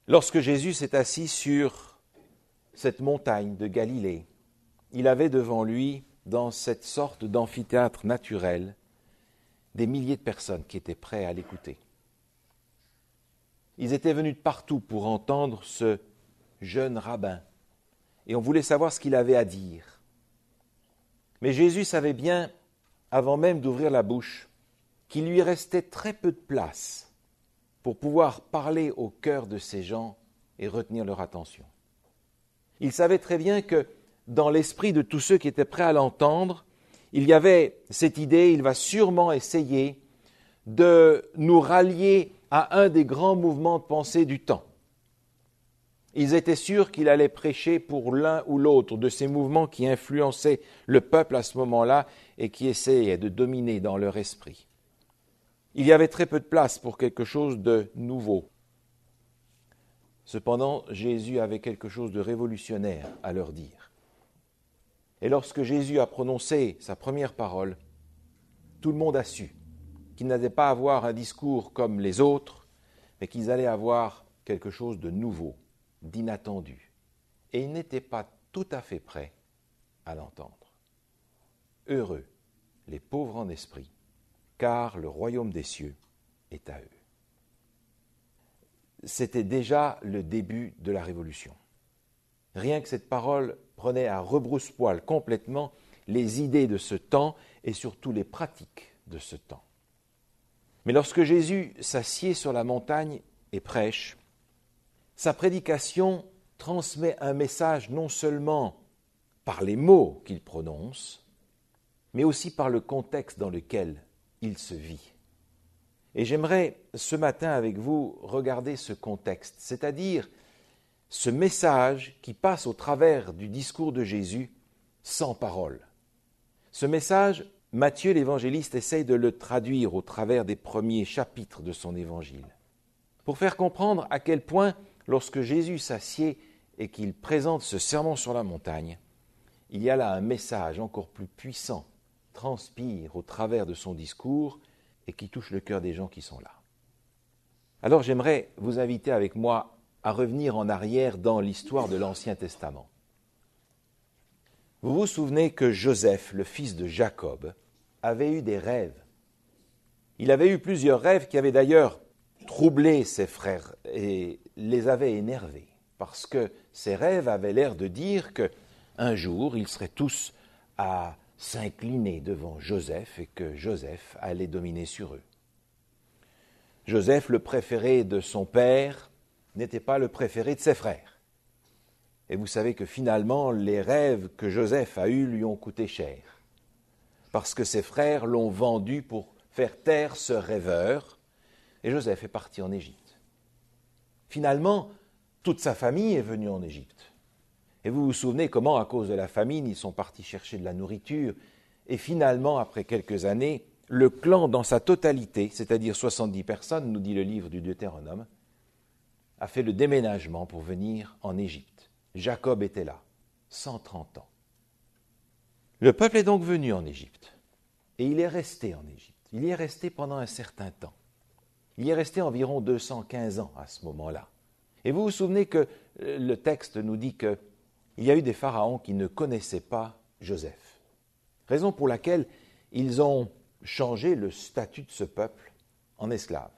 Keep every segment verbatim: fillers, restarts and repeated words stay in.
Lorsque Jésus s'est assis sur cette montagne de Galilée, il avait devant lui, dans cette sorte d'amphithéâtre naturel, des milliers de personnes qui étaient prêtes à l'écouter. Ils étaient venus de partout pour entendre ce jeune rabbin, et on voulait savoir ce qu'il avait à dire. Mais Jésus savait bien, avant même d'ouvrir la bouche, qu'il lui restait très peu de place pour pouvoir parler au cœur de ces gens et retenir leur attention. Il savait très bien que dans l'esprit de tous ceux qui étaient prêts à l'entendre, il y avait cette idée, il va sûrement essayer de nous rallier à un des grands mouvements de pensée du temps. Ils étaient sûrs qu'il allait prêcher pour l'un ou l'autre de ces mouvements qui influençaient le peuple à ce moment-là et qui essayaient de dominer dans leur esprit. Il y avait très peu de place pour quelque chose de nouveau. Cependant, Jésus avait quelque chose de révolutionnaire à leur dire. Et lorsque Jésus a prononcé sa première parole, tout le monde a su qu'ils n'allaient pas avoir un discours comme les autres, mais qu'ils allaient avoir quelque chose de nouveau, d'inattendu. Et ils n'étaient pas tout à fait prêts à l'entendre. Heureux les pauvres en esprit, car le royaume des cieux est à eux. C'était déjà le début de la révolution. Rien que cette parole prenait à rebrousse-poil complètement les idées de ce temps et surtout les pratiques de ce temps. Mais lorsque Jésus s'assied sur la montagne et prêche, sa prédication transmet un message non seulement par les mots qu'il prononce, mais aussi par le contexte dans lequel il se vit. Et j'aimerais ce matin avec vous regarder ce contexte, c'est-à-dire ce message qui passe au travers du discours de Jésus sans parole. Ce message, Matthieu l'évangéliste essaye de le traduire au travers des premiers chapitres de son évangile, pour faire comprendre à quel point, lorsque Jésus s'assied et qu'il présente ce sermon sur la montagne, il y a là un message encore plus puissant, transpire au travers de son discours et qui touche le cœur des gens qui sont là. Alors j'aimerais vous inviter avec moi à revenir en arrière dans l'histoire de l'Ancien Testament. Vous vous souvenez que Joseph, le fils de Jacob, avait eu des rêves. Il avait eu plusieurs rêves qui avaient d'ailleurs troublé ses frères et les avaient énervés, parce que ces rêves avaient l'air de dire qu'un jour, ils seraient tous à s'incliner devant Joseph et que Joseph allait dominer sur eux. Joseph, le préféré de son père, n'était pas le préféré de ses frères. Et vous savez que finalement, les rêves que Joseph a eus lui ont coûté cher, parce que ses frères l'ont vendu pour faire taire ce rêveur, et Joseph est parti en Égypte. Finalement, toute sa famille est venue en Égypte. Et vous vous souvenez comment, à cause de la famine, ils sont partis chercher de la nourriture, et finalement, après quelques années, le clan dans sa totalité, c'est-à-dire soixante-dix personnes, nous dit le livre du Deutéronome, a fait le déménagement pour venir en Égypte. Jacob était là, cent trente ans. Le peuple est donc venu en Égypte, et il est resté en Égypte. Il y est resté pendant un certain temps. Il y est resté environ deux cent quinze ans à ce moment-là. Et vous vous souvenez que le texte nous dit qu'il y a eu des pharaons qui ne connaissaient pas Joseph. Raison pour laquelle ils ont changé le statut de ce peuple en esclave.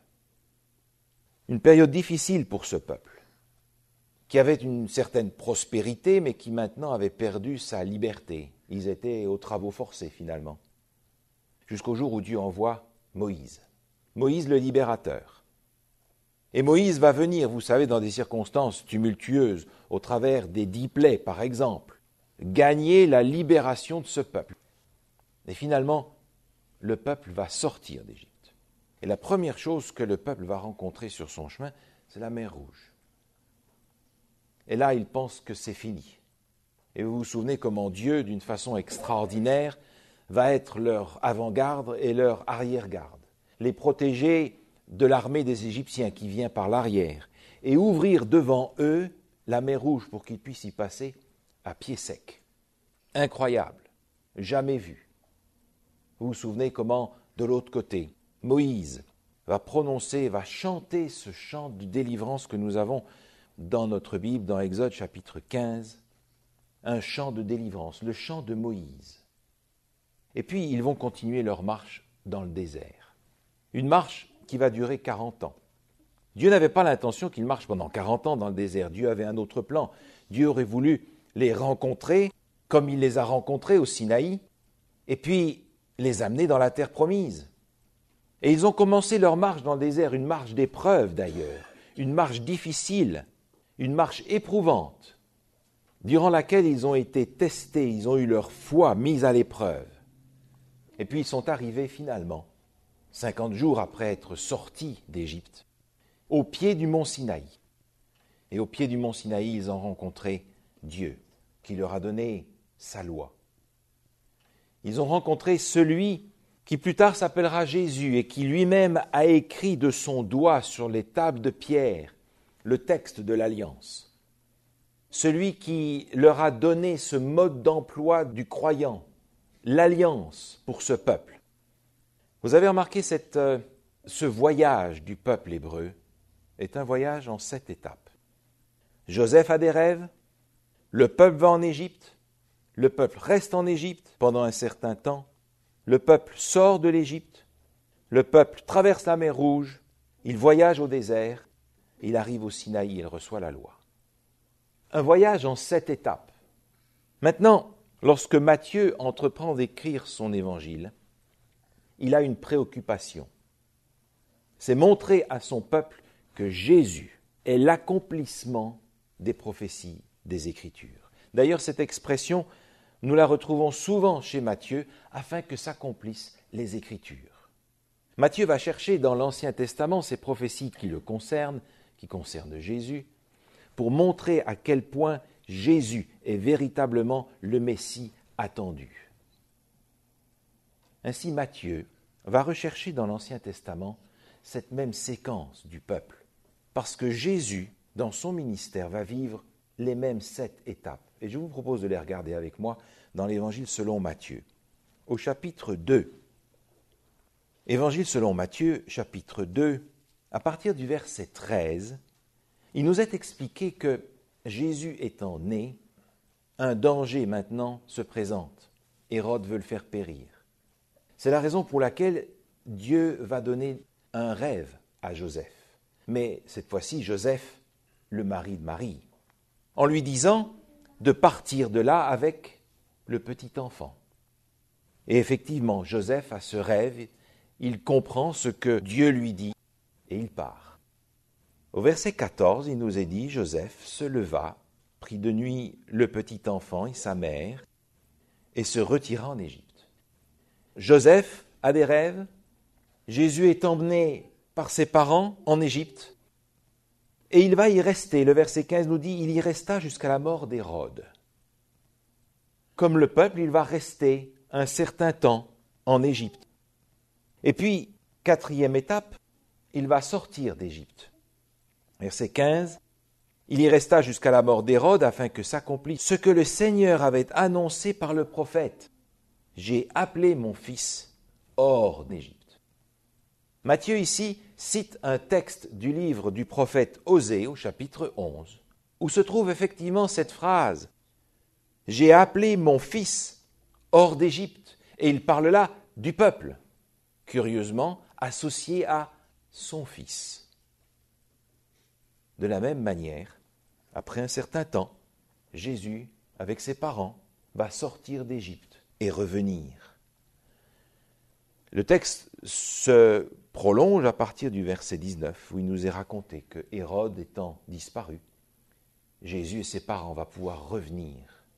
Une période difficile pour ce peuple, qui avait une certaine prospérité, mais qui maintenant avait perdu sa liberté. Ils étaient aux travaux forcés, finalement. Jusqu'au jour où Dieu envoie Moïse. Moïse le libérateur. Et Moïse va venir, vous savez, dans des circonstances tumultueuses, au travers des dix plaies, par exemple, gagner la libération de ce peuple. Et finalement, le peuple va sortir d'Égypte. Et la première chose que le peuple va rencontrer sur son chemin, c'est la mer Rouge. Et là, il pense que c'est fini. Et vous vous souvenez comment Dieu, d'une façon extraordinaire, va être leur avant-garde et leur arrière-garde. Les protéger de l'armée des Égyptiens qui vient par l'arrière et ouvrir devant eux la mer Rouge pour qu'ils puissent y passer à pied sec. Incroyable, jamais vu. Vous vous souvenez comment, de l'autre côté, Moïse va prononcer, va chanter ce chant de délivrance que nous avons dans notre Bible, dans Exode chapitre quinze, un chant de délivrance, le chant de Moïse. Et puis ils vont continuer leur marche dans le désert. Une marche qui va durer quarante ans. Dieu n'avait pas l'intention qu'ils marchent pendant quarante ans dans le désert. Dieu avait un autre plan. Dieu aurait voulu les rencontrer comme il les a rencontrés au Sinaï, et puis les amener dans la terre promise. Et ils ont commencé leur marche dans le désert, une marche d'épreuve d'ailleurs, une marche difficile, une marche éprouvante, durant laquelle ils ont été testés, ils ont eu leur foi mise à l'épreuve. Et puis ils sont arrivés finalement, cinquante jours après être sortis d'Égypte, au pied du mont Sinaï. Et au pied du mont Sinaï, ils ont rencontré Dieu, qui leur a donné sa loi. Ils ont rencontré celui qui plus tard s'appellera Jésus et qui lui-même a écrit de son doigt sur les tables de pierre le texte de l'Alliance. Celui qui leur a donné ce mode d'emploi du croyant, l'Alliance pour ce peuple. Vous avez remarqué cette, euh, ce voyage du peuple hébreu est un voyage en sept étapes. Joseph a des rêves, le peuple va en Égypte, le peuple reste en Égypte pendant un certain temps, le peuple sort de l'Égypte, le peuple traverse la mer Rouge, il voyage au désert, il arrive au Sinaï, il reçoit la loi. Un voyage en sept étapes. Maintenant, lorsque Matthieu entreprend d'écrire son évangile, il a une préoccupation. C'est montrer à son peuple que Jésus est l'accomplissement des prophéties des Écritures. D'ailleurs, cette expression, nous la retrouvons souvent chez Matthieu afin que s'accomplissent les Écritures. Matthieu va chercher dans l'Ancien Testament ces prophéties qui le concernent, qui concernent Jésus, pour montrer à quel point Jésus est véritablement le Messie attendu. Ainsi, Matthieu va rechercher dans l'Ancien Testament cette même séquence du peuple, parce que Jésus, dans son ministère, va vivre les mêmes sept étapes. Et je vous propose de les regarder avec moi dans l'Évangile selon Matthieu, au chapitre deux. Évangile selon Matthieu, chapitre deux, à partir du verset treize, il nous est expliqué que Jésus étant né, un danger maintenant se présente. Hérode veut le faire périr. C'est la raison pour laquelle Dieu va donner un rêve à Joseph. Mais cette fois-ci, Joseph, le mari de Marie, en lui disant de partir de là avec le petit enfant. Et effectivement, Joseph a ce rêve, il comprend ce que Dieu lui dit et il part. Au verset quatorze, il nous est dit, Joseph se leva, prit de nuit le petit enfant et sa mère et se retira en Égypte. Joseph a des rêves, Jésus est emmené par ses parents en Égypte et il va y rester. Le verset quinze nous dit, il y resta jusqu'à la mort d'Hérode. Comme le peuple, il va rester un certain temps en Égypte. Et puis, quatrième étape, il va sortir d'Égypte. Verset quinze, il y resta jusqu'à la mort d'Hérode afin que s'accomplisse ce que le Seigneur avait annoncé par le prophète. J'ai appelé mon fils hors d'Égypte. Matthieu ici cite un texte du livre du prophète Osée au chapitre onze, où se trouve effectivement cette phrase « J'ai appelé mon fils hors d'Égypte » et il parle là du peuple, curieusement associé à son fils. De la même manière, après un certain temps, Jésus, avec ses parents, va sortir d'Égypte et revenir. Le texte se prolonge à partir du verset dix-neuf, où il nous est raconté que Hérode étant disparu, Jésus et ses parents vont pouvoir revenir.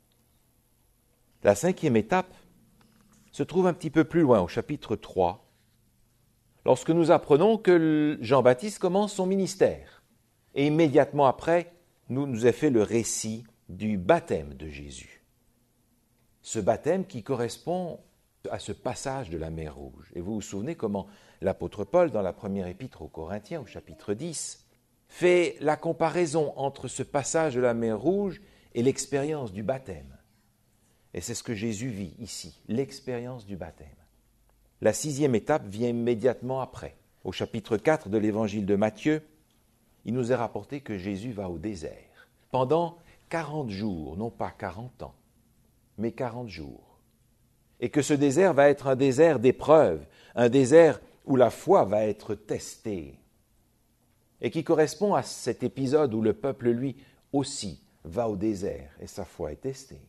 La cinquième étape se trouve un petit peu plus loin, au chapitre trois, lorsque nous apprenons que Jean-Baptiste commence son ministère. Et immédiatement après, nous nous est fait le récit du baptême de Jésus. Ce baptême qui correspond à ce passage de la mer Rouge. Et vous vous souvenez comment l'apôtre Paul, dans la première épître aux Corinthiens, au chapitre dix, fait la comparaison entre ce passage de la mer Rouge et l'expérience du baptême. Et c'est ce que Jésus vit ici, l'expérience du baptême. La sixième étape vient immédiatement après. Au chapitre quatre de l'évangile de Matthieu, il nous est rapporté que Jésus va au désert pendant quarante jours, non pas quarante ans, mais quarante jours. Et que ce désert va être un désert d'épreuves, un désert où la foi va être testée, et qui correspond à cet épisode où le peuple, lui, aussi, va au désert et sa foi est testée.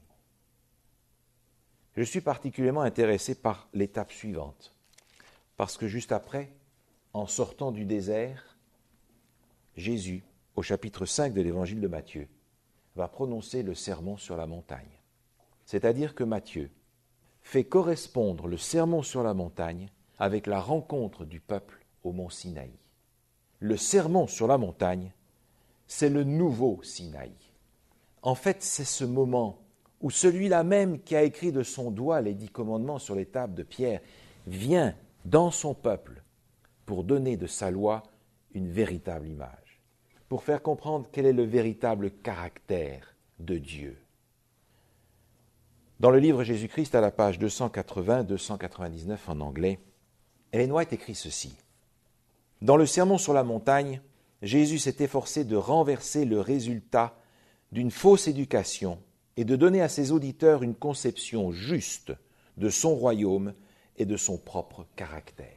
Je suis particulièrement intéressé par l'étape suivante, parce que juste après, en sortant du désert, Jésus, au chapitre cinq de l'évangile de Matthieu, va prononcer le sermon sur la montagne. C'est-à-dire que Matthieu fait correspondre le sermon sur la montagne avec la rencontre du peuple au mont Sinaï. Le sermon sur la montagne, c'est le nouveau Sinaï. En fait, c'est ce moment où celui-là même qui a écrit de son doigt les dix commandements sur les tables de pierre vient dans son peuple pour donner de sa loi une véritable image, pour faire comprendre quel est le véritable caractère de Dieu. Dans le livre Jésus-Christ, à la page deux cent quatre-vingts à deux cent quatre-vingt-dix-neuf en anglais, Ellen White écrit ceci. Dans le sermon sur la montagne, Jésus s'est efforcé de renverser le résultat d'une fausse éducation et de donner à ses auditeurs une conception juste de son royaume et de son propre caractère.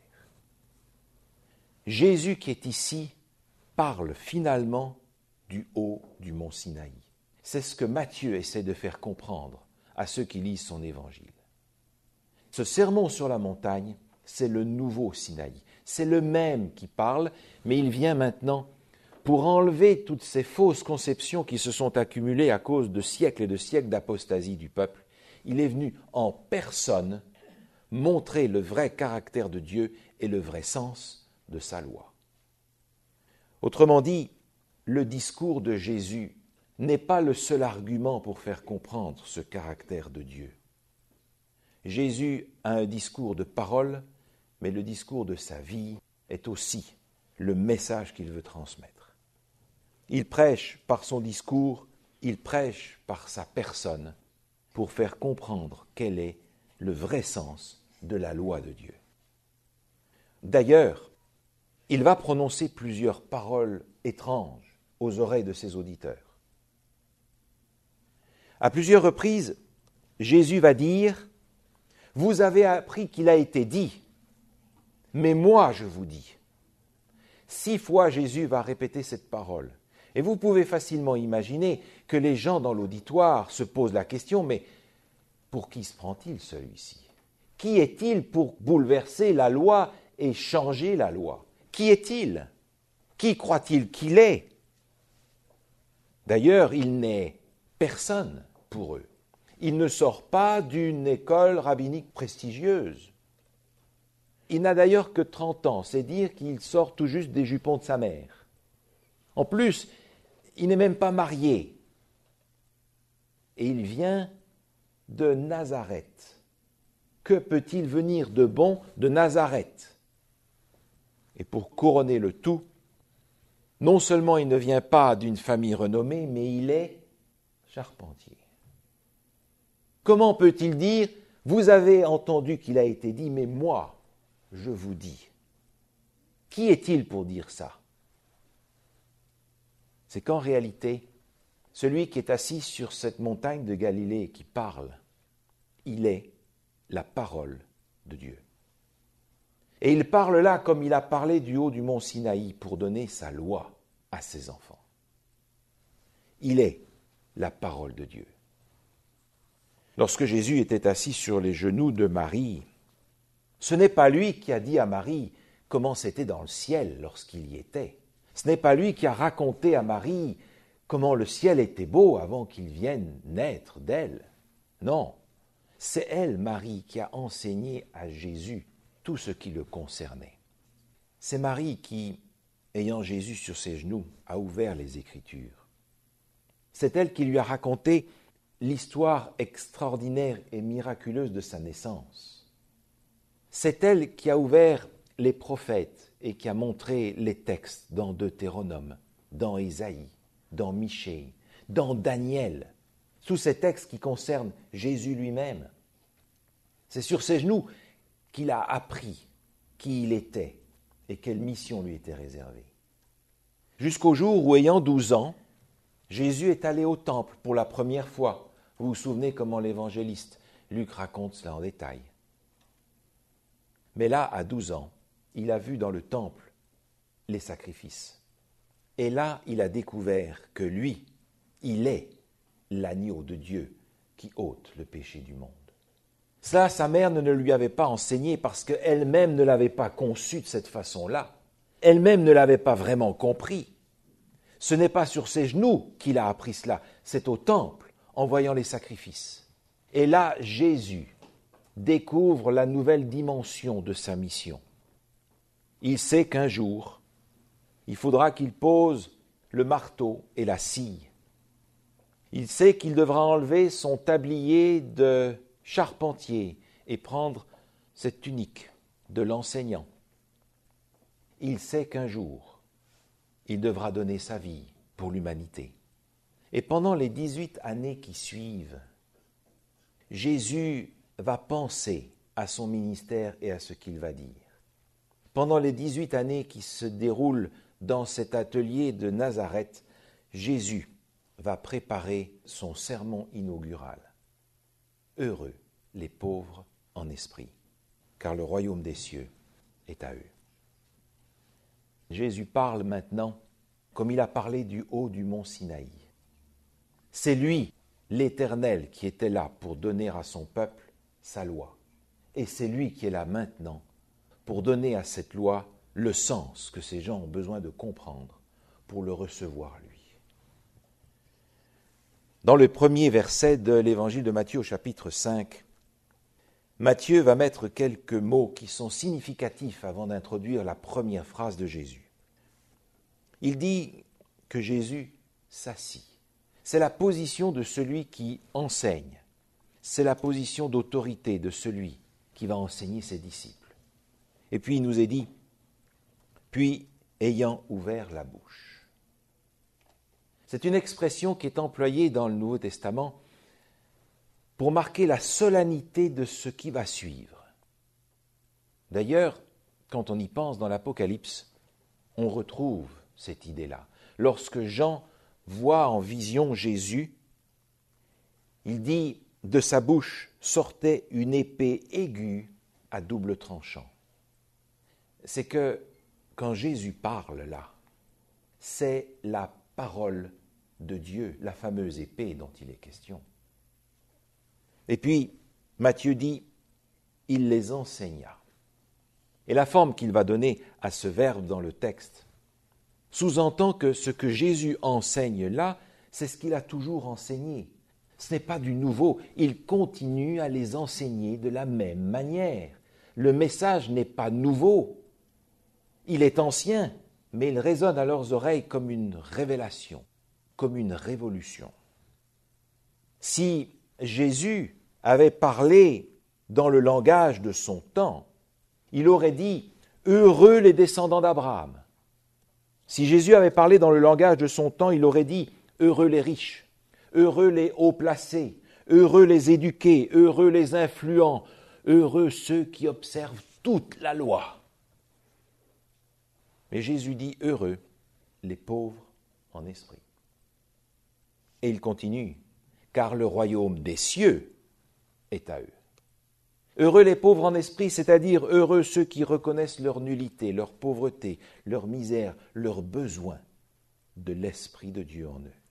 Jésus qui est ici parle finalement du haut du mont Sinaï. C'est ce que Matthieu essaie de faire comprendre à ceux qui lisent son évangile. Ce sermon sur la montagne, c'est le nouveau Sinaï. C'est le même qui parle, mais il vient maintenant pour enlever toutes ces fausses conceptions qui se sont accumulées à cause de siècles et de siècles d'apostasie du peuple. Il est venu en personne montrer le vrai caractère de Dieu et le vrai sens de sa loi. Autrement dit, le discours de Jésus n'est pas le seul argument pour faire comprendre ce caractère de Dieu. Jésus a un discours de parole, mais le discours de sa vie est aussi le message qu'il veut transmettre. Il prêche par son discours, il prêche par sa personne pour faire comprendre quel est le vrai sens de la loi de Dieu. D'ailleurs, il va prononcer plusieurs paroles étranges aux oreilles de ses auditeurs. À plusieurs reprises, Jésus va dire « Vous avez appris qu'il a été dit, mais moi je vous dis ». Six fois Jésus va répéter cette parole. Et vous pouvez facilement imaginer que les gens dans l'auditoire se posent la question « Mais pour qui se prend-il celui-ci ? Qui est-il pour bouleverser la loi et changer la loi ? Qui est-il ? Qui croit-il qu'il est ? » D'ailleurs, il n'est personne pour eux. Il ne sort pas d'une école rabbinique prestigieuse. Il n'a d'ailleurs que trente ans, c'est dire qu'il sort tout juste des jupons de sa mère. En plus, il n'est même pas marié. Et il vient de Nazareth. Que peut-il venir de bon de Nazareth ? Et pour couronner le tout, non seulement il ne vient pas d'une famille renommée, mais il est charpentier. Comment peut-il dire « Vous avez entendu qu'il a été dit, mais moi, je vous dis ». Qui est-il pour dire ça ? C'est qu'en réalité, celui qui est assis sur cette montagne de Galilée et qui parle, il est la parole de Dieu. Et il parle là comme il a parlé du haut du mont Sinaï pour donner sa loi à ses enfants. Il est la parole de Dieu. Lorsque Jésus était assis sur les genoux de Marie, ce n'est pas lui qui a dit à Marie comment c'était dans le ciel lorsqu'il y était. Ce n'est pas lui qui a raconté à Marie comment le ciel était beau avant qu'il vienne naître d'elle. Non, c'est elle, Marie, qui a enseigné à Jésus tout ce qui le concernait. C'est Marie qui, ayant Jésus sur ses genoux, a ouvert les Écritures. C'est elle qui lui a raconté l'histoire extraordinaire et miraculeuse de sa naissance. C'est elle qui a ouvert les prophètes et qui a montré les textes dans Deutéronome, dans Ésaïe, dans Michée, dans Daniel, tous ces textes qui concernent Jésus lui-même. C'est sur ses genoux qu'il a appris qui il était et quelle mission lui était réservée. Jusqu'au jour où, ayant douze ans, Jésus est allé au temple pour la première fois. Vous vous souvenez comment l'évangéliste Luc raconte cela en détail. Mais là, à douze ans, il a vu dans le temple les sacrifices. Et là, il a découvert que lui, il est l'agneau de Dieu qui ôte le péché du monde. Cela, sa mère ne lui avait pas enseigné parce qu'elle-même ne l'avait pas conçu de cette façon-là. Elle-même ne l'avait pas vraiment compris. Ce n'est pas sur ses genoux qu'il a appris cela, c'est au temple, en voyant les sacrifices. Et là, Jésus découvre la nouvelle dimension de sa mission. Il sait qu'un jour, il faudra qu'il pose le marteau et la scie. Il sait qu'il devra enlever son tablier de charpentier et prendre cette tunique de l'enseignant. Il sait qu'un jour, il devra donner sa vie pour l'humanité. Et pendant les dix-huit années qui suivent, Jésus va penser à son ministère et à ce qu'il va dire. Pendant les dix-huit années qui se déroulent dans cet atelier de Nazareth, Jésus va préparer son sermon inaugural. Heureux les pauvres en esprit, car le royaume des cieux est à eux. Jésus parle maintenant comme il a parlé du haut du mont Sinaï. C'est lui, l'Éternel, qui était là pour donner à son peuple sa loi. Et c'est lui qui est là maintenant pour donner à cette loi le sens que ces gens ont besoin de comprendre pour le recevoir lui. Dans le premier verset de l'évangile de Matthieu au chapitre cinq, Matthieu va mettre quelques mots qui sont significatifs avant d'introduire la première phrase de Jésus. Il dit que Jésus s'assit. C'est la position de celui qui enseigne. C'est la position d'autorité de celui qui va enseigner ses disciples. Et puis il nous est dit, puis ayant ouvert la bouche. C'est une expression qui est employée dans le Nouveau Testament pour marquer la solennité de ce qui va suivre. D'ailleurs, quand on y pense dans l'Apocalypse, on retrouve cette idée-là. Lorsque Jean voit en vision Jésus, il dit « de sa bouche sortait une épée aiguë à double tranchant ». C'est que quand Jésus parle là, c'est la parole de Dieu, la fameuse épée dont il est question. Et puis, Matthieu dit « il les enseigna ». Et la forme qu'il va donner à ce verbe dans le texte sous-entend que ce que Jésus enseigne là, c'est ce qu'il a toujours enseigné. Ce n'est pas du nouveau, il continue à les enseigner de la même manière. Le message n'est pas nouveau, il est ancien, mais il résonne à leurs oreilles comme une révélation, comme une révolution. Si Jésus avait parlé dans le langage de son temps, il aurait dit « Heureux les descendants d'Abraham ». Si Jésus avait parlé dans le langage de son temps, il aurait dit « Heureux les riches, heureux les haut placés, heureux les éduqués, heureux les influents, heureux ceux qui observent toute la loi ». Mais Jésus dit « Heureux les pauvres en esprit ». Et il continue « Car le royaume des cieux est à eux ». Heureux les pauvres en esprit, c'est-à-dire heureux ceux qui reconnaissent leur nullité, leur pauvreté, leur misère, leur besoin de l'Esprit de Dieu en eux.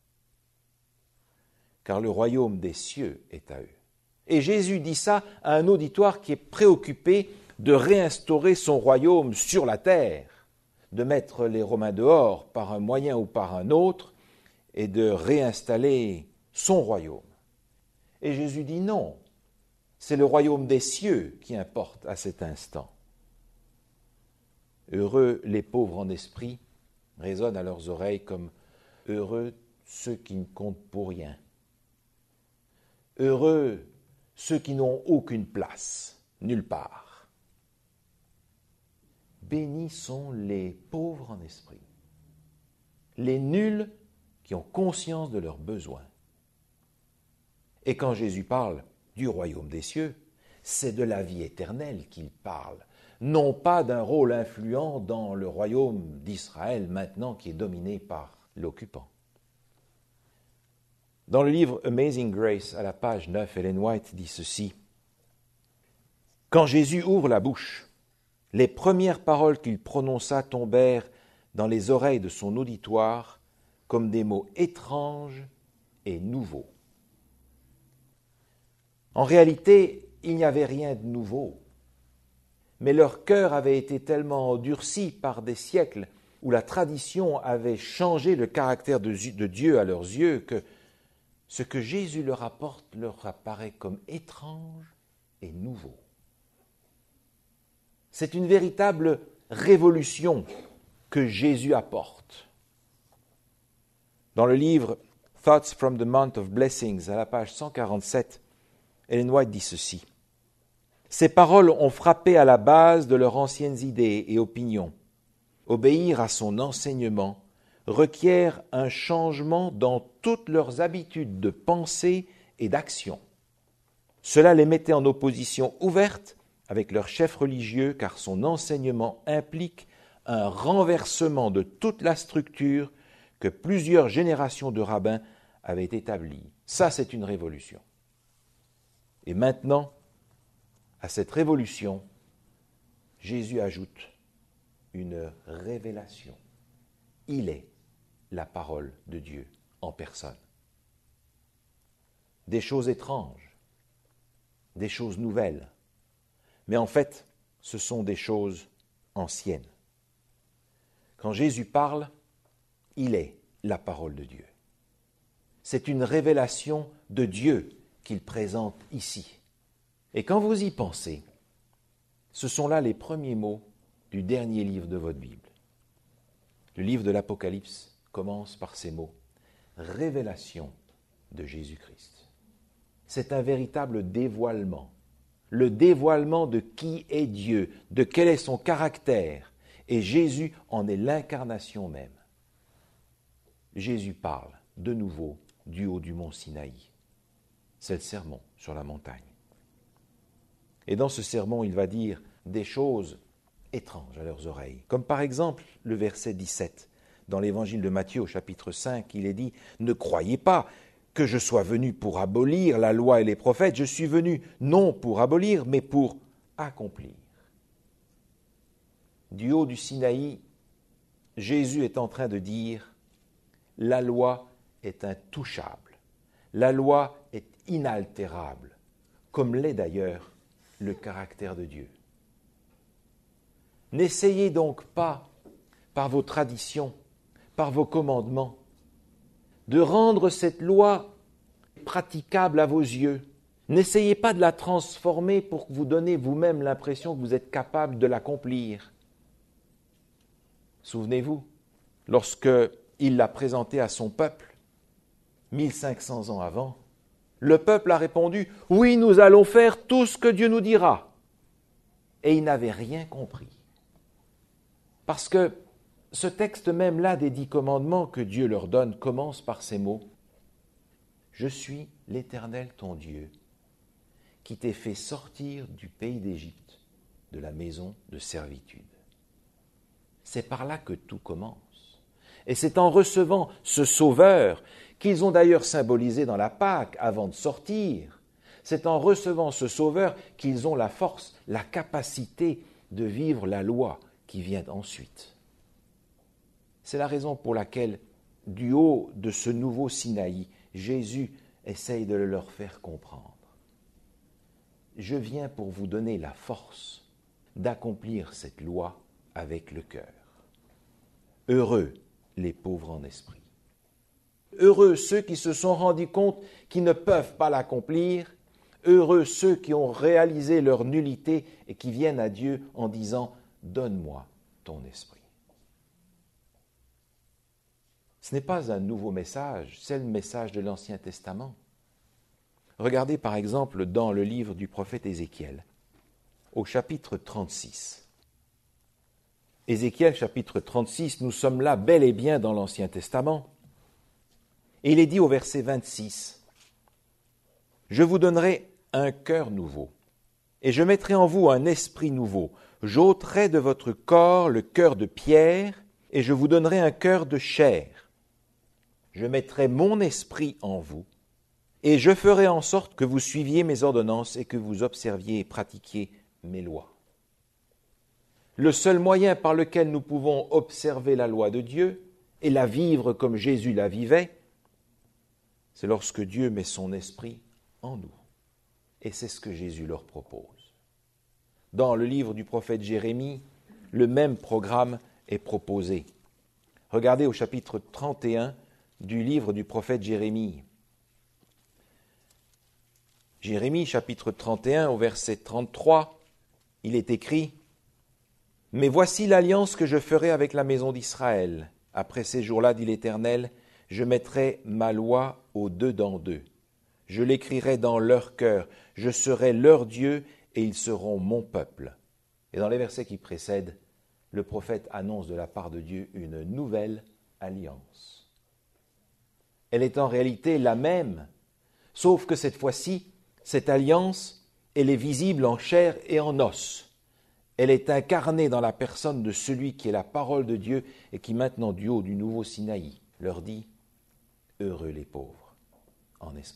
Car le royaume des cieux est à eux. Et Jésus dit ça à un auditoire qui est préoccupé de réinstaurer son royaume sur la terre, de mettre les Romains dehors par un moyen ou par un autre et de réinstaller son royaume. Et Jésus dit non. C'est le royaume des cieux qui importe à cet instant. Heureux les pauvres en esprit résonne à leurs oreilles comme heureux ceux qui ne comptent pour rien. Heureux ceux qui n'ont aucune place, nulle part. Bénis sont les pauvres en esprit, les nuls qui ont conscience de leurs besoins. Et quand Jésus parle du royaume des cieux, c'est de la vie éternelle qu'il parle, non pas d'un rôle influent dans le royaume d'Israël maintenant qui est dominé par l'occupant. Dans le livre Amazing Grace, à la page neuf, Ellen White dit ceci. « Quand Jésus ouvre la bouche, les premières paroles qu'il prononça tombèrent dans les oreilles de son auditoire comme des mots étranges et nouveaux. En réalité, il n'y avait rien de nouveau, mais leur cœur avait été tellement endurci par des siècles où la tradition avait changé le caractère de Dieu à leurs yeux que ce que Jésus leur apporte leur apparaît comme étrange et nouveau. C'est une véritable révolution que Jésus apporte. Dans le livre Thoughts from the Mount of Blessings, à la page cent quarante-sept, Ellen White dit ceci. « Ces paroles ont frappé à la base de leurs anciennes idées et opinions. Obéir à son enseignement requiert un changement dans toutes leurs habitudes de pensée et d'action. Cela les mettait en opposition ouverte avec leur chef religieux car son enseignement implique un renversement de toute la structure que plusieurs générations de rabbins avaient établie. Ça, c'est une révolution. Et maintenant, à cette révolution, Jésus ajoute une révélation. Il est la parole de Dieu en personne. Des choses étranges, des choses nouvelles, mais en fait, ce sont des choses anciennes. Quand Jésus parle, il est la parole de Dieu. C'est une révélation de Dieu qu'il présente ici. Et quand vous y pensez, ce sont là les premiers mots du dernier livre de votre Bible. Le livre de l'Apocalypse commence par ces mots « Révélation de Jésus-Christ ». C'est un véritable dévoilement, le dévoilement de qui est Dieu, de quel est son caractère, et Jésus en est l'incarnation même. Jésus parle de nouveau du haut du mont Sinaï. C'est le sermon sur la montagne. Et dans ce sermon, il va dire des choses étranges à leurs oreilles. Comme par exemple le verset dix-sept. Dans l'évangile de Matthieu au chapitre cinq, il est dit « Ne croyez pas que je sois venu pour abolir la loi et les prophètes. Je suis venu non pour abolir, mais pour accomplir. » Du haut du Sinaï, Jésus est en train de dire « La loi est intouchable. La loi est inaltérable, comme l'est d'ailleurs le caractère de Dieu. N'essayez donc pas, par vos traditions, par vos commandements, de rendre cette loi praticable à vos yeux. N'essayez pas de la transformer pour vous donner vous-même l'impression que vous êtes capable de l'accomplir. Souvenez-vous, lorsque il l'a présentée à son peuple, mille cinq cents ans avant, le peuple a répondu « Oui, nous allons faire tout ce que Dieu nous dira. » Et ils n'avaient rien compris. Parce que ce texte même-là des dix commandements que Dieu leur donne commence par ces mots « Je suis l'Éternel ton Dieu, qui t'ai fait sortir du pays d'Égypte, de la maison de servitude. » C'est par là que tout commence. Et c'est en recevant ce Sauveur, qu'ils ont d'ailleurs symbolisé dans la Pâque avant de sortir, c'est en recevant ce Sauveur qu'ils ont la force, la capacité de vivre la loi qui vient ensuite. C'est la raison pour laquelle, du haut de ce nouveau Sinaï, Jésus essaye de le leur faire comprendre. Je viens pour vous donner la force d'accomplir cette loi avec le cœur. Heureux les pauvres en esprit. Heureux ceux qui se sont rendus compte qu'ils ne peuvent pas l'accomplir. Heureux ceux qui ont réalisé leur nullité et qui viennent à Dieu en disant « Donne-moi ton esprit ». Ce n'est pas un nouveau message, c'est le message de l'Ancien Testament. Regardez par exemple dans le livre du prophète Ézéchiel, au chapitre trente-six. Ézéchiel, chapitre trente-six, nous sommes là bel et bien dans l'Ancien Testament. Et il est dit au verset vingt-six, « Je vous donnerai un cœur nouveau, et je mettrai en vous un esprit nouveau. j'ôterai de votre corps le cœur de pierre, et je vous donnerai un cœur de chair. Je mettrai mon esprit en vous, et je ferai en sorte que vous suiviez mes ordonnances et que vous observiez et pratiquiez mes lois. Le seul moyen par lequel nous pouvons observer la loi de Dieu et la vivre comme Jésus la vivait, c'est lorsque Dieu met son esprit en nous. Et c'est ce que Jésus leur propose. Dans le livre du prophète Jérémie, le même programme est proposé. Regardez au chapitre trente et un du livre du prophète Jérémie. Jérémie, chapitre trente et un, au verset trente-trois, il est écrit « Mais voici l'alliance que je ferai avec la maison d'Israël. Après ces jours-là, dit l'Éternel, je mettrai ma loi au-dedans d'eux. Je l'écrirai dans leur cœur. Je serai leur Dieu et ils seront mon peuple. » Et dans les versets qui précèdent, le prophète annonce de la part de Dieu une nouvelle alliance. Elle est en réalité la même, sauf que cette fois-ci, cette alliance, elle est visible en chair et en os. Elle est incarnée dans la personne de celui qui est la parole de Dieu et qui maintenant, du haut du nouveau Sinaï, leur dit « Heureux les pauvres en esprit ».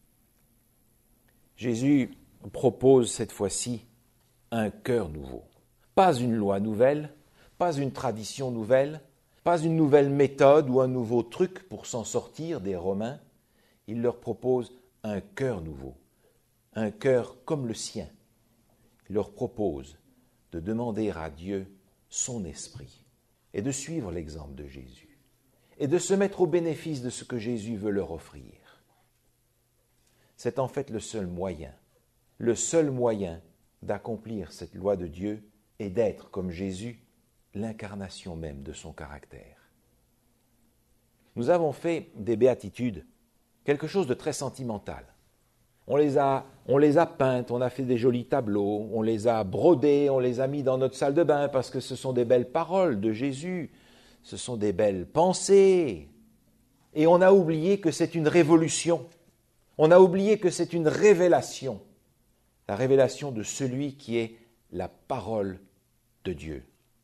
Jésus propose cette fois-ci un cœur nouveau. Pas une loi nouvelle, pas une tradition nouvelle, pas une nouvelle méthode ou un nouveau truc pour s'en sortir des Romains. Il leur propose un cœur nouveau, un cœur comme le sien. Il leur propose de demander à Dieu son esprit et de suivre l'exemple de Jésus et de se mettre au bénéfice de ce que Jésus veut leur offrir. C'est en fait le seul moyen, le seul moyen d'accomplir cette loi de Dieu et d'être, comme Jésus, l'incarnation même de son caractère. Nous avons fait des béatitudes quelque chose de très sentimental. On les a, on les a peintes, on a fait des jolis tableaux, on les a brodées, on les a mis dans notre salle de bain parce que ce sont des belles paroles de Jésus, ce sont des belles pensées. Et on a oublié que c'est une révolution. On a oublié que c'est une révélation, la révélation de celui qui est la parole de Dieu.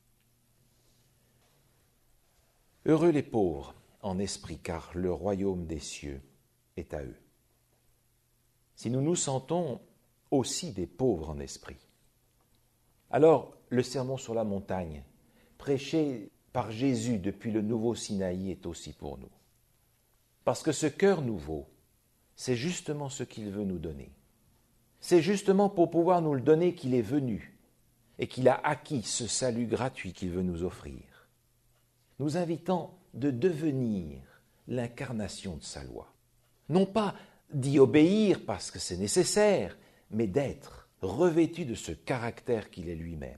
Heureux les pauvres en esprit, car le royaume des cieux est à eux. Si nous nous sentons aussi des pauvres en esprit, alors le sermon sur la montagne, prêché par Jésus depuis le nouveau Sinaï, est aussi pour nous. Parce que ce cœur nouveau, c'est justement ce qu'il veut nous donner. C'est justement pour pouvoir nous le donner qu'il est venu et qu'il a acquis ce salut gratuit qu'il veut nous offrir, nous invitant de devenir l'incarnation de sa loi. Non pas d'y obéir parce que c'est nécessaire, mais d'être revêtu de ce caractère qu'il est lui-même.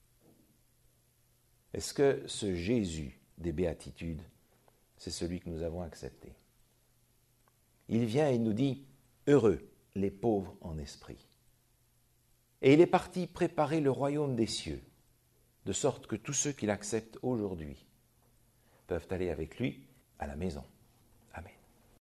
Est-ce que ce Jésus des béatitudes, c'est celui que nous avons accepté? Il vient et il nous dit « Heureux les pauvres en esprit ». Et il est parti préparer le royaume des cieux, de sorte que tous ceux qui l'acceptent aujourd'hui peuvent aller avec lui à la maison.